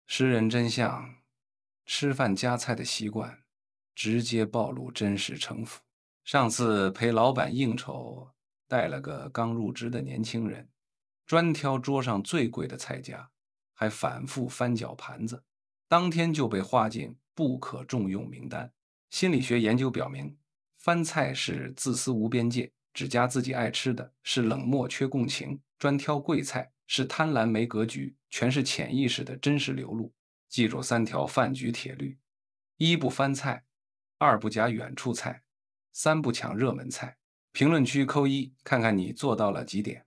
识人真相，吃饭夹菜的习惯，直接暴露真实城府。上次陪老板应酬，带了个刚入职的年轻人，专挑桌上最贵的菜夹，还反复翻搅盘子，当天就被划进不可重用名单。心理学研究表明，翻菜是自私无边界，只夹自己爱吃的是冷漠缺共情，专挑贵菜是贪婪没格局，全是潜意识的真实流露。记住3条饭局铁律：一不翻菜，二不夹远处菜，三不抢热门菜。评论区扣一，看看你做到了几点。